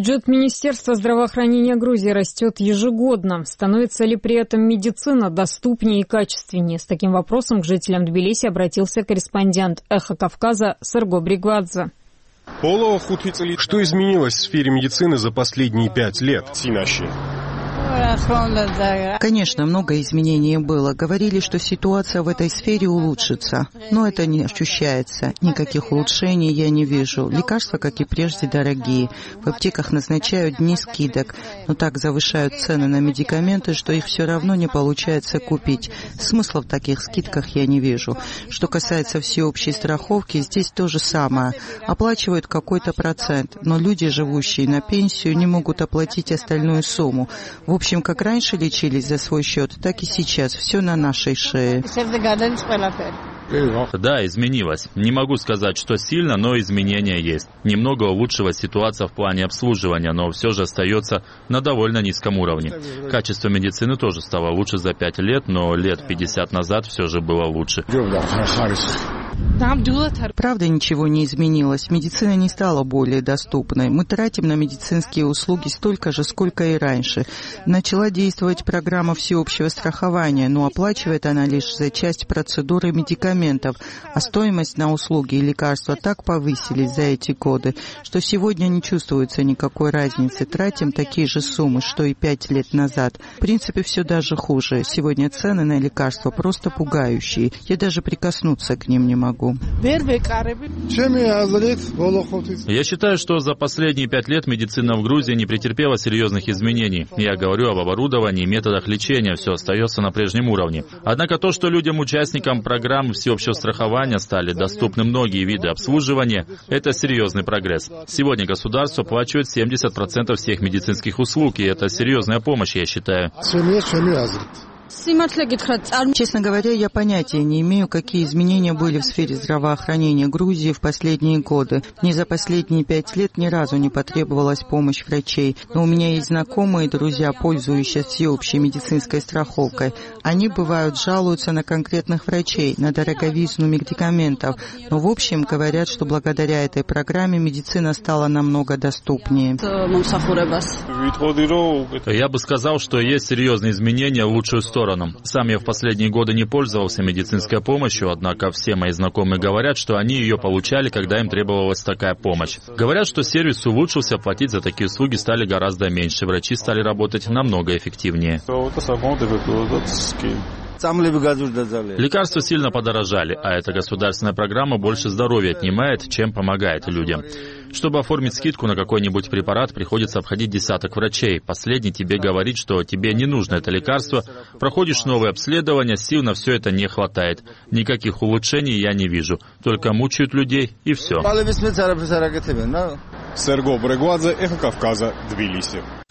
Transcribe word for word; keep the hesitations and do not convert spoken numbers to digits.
Бюджет Министерства здравоохранения Грузии растет ежегодно. Становится ли при этом медицина доступнее и качественнее? С таким вопросом к жителям Тбилиси обратился корреспондент «Эхо Кавказа» Сырго Бригвадзе. Что изменилось в сфере медицины за последние пять лет? Конечно, много изменений было. Говорили, что ситуация в этой сфере улучшится. Но это не ощущается. Никаких улучшений я не вижу. Лекарства, как и прежде, дорогие. В аптеках назначают дни скидок, но так завышают цены на медикаменты, что их все равно не получается купить. Смысла в таких скидках я не вижу. Что касается всеобщей страховки, здесь то же самое. Оплачивают какой-то процент, но люди, живущие на пенсию, не могут оплатить остальную сумму. В общем, как раньше лечились за свой счет, так и сейчас. Все на нашей шее. Да, изменилось. Не могу сказать, что сильно, но изменения есть. Немного улучшилась ситуация в плане обслуживания, но все же остается на довольно низком уровне. Качество медицины тоже стало лучше за пять лет, но лет пятьдесят назад все же было лучше. Правда, ничего не изменилось. Медицина не стала более доступной. Мы тратим на медицинские услуги столько же, сколько и раньше. Начала действовать программа всеобщего страхования, но оплачивает она лишь за часть процедуры медикаментов, а стоимость на услуги и лекарства так повысились за эти годы, что сегодня не чувствуется никакой разницы. Тратим такие же суммы, что и пять лет назад. В принципе, все даже хуже. Сегодня цены на лекарства просто пугающие. Я даже прикоснуться к ним не могу. могу. Я считаю, что за последние пять лет медицина в Грузии не претерпела серьезных изменений. Я говорю об оборудовании, методах лечения, все остается на прежнем уровне. Однако то, что людям-участникам программы всеобщего страхования стали доступны многие виды обслуживания, это серьезный прогресс. Сегодня государство оплачивает семьдесят процентов всех медицинских услуг, и это серьезная помощь, я считаю. Честно говоря, я понятия не имею, какие изменения были в сфере здравоохранения Грузии в последние годы. Мне за последние пять лет ни разу не потребовалась помощь врачей. Но у меня есть знакомые и друзья, пользующиеся всеобщей медицинской страховкой. Они, бывают, жалуются на конкретных врачей, на дороговизну медикаментов. Но в общем говорят, что благодаря этой программе медицина стала намного доступнее. Я бы сказал, что есть серьезные изменения в лучшую сторону. Сам я в последние годы не пользовался медицинской помощью, однако все мои знакомые говорят, что они ее получали, когда им требовалась такая помощь. Говорят, что сервис улучшился, платить за такие услуги стали гораздо меньше, врачи стали работать намного эффективнее. Лекарства сильно подорожали, а эта государственная программа больше здоровья отнимает, чем помогает людям. Чтобы оформить скидку на какой-нибудь препарат, приходится обходить десяток врачей. Последний тебе говорит, что тебе не нужно это лекарство. Проходишь новые обследования, сил на все это не хватает. Никаких улучшений я не вижу. Только мучают людей, и все. Сырго Бригвадзе, Эхо Кавказа, Тбилиси.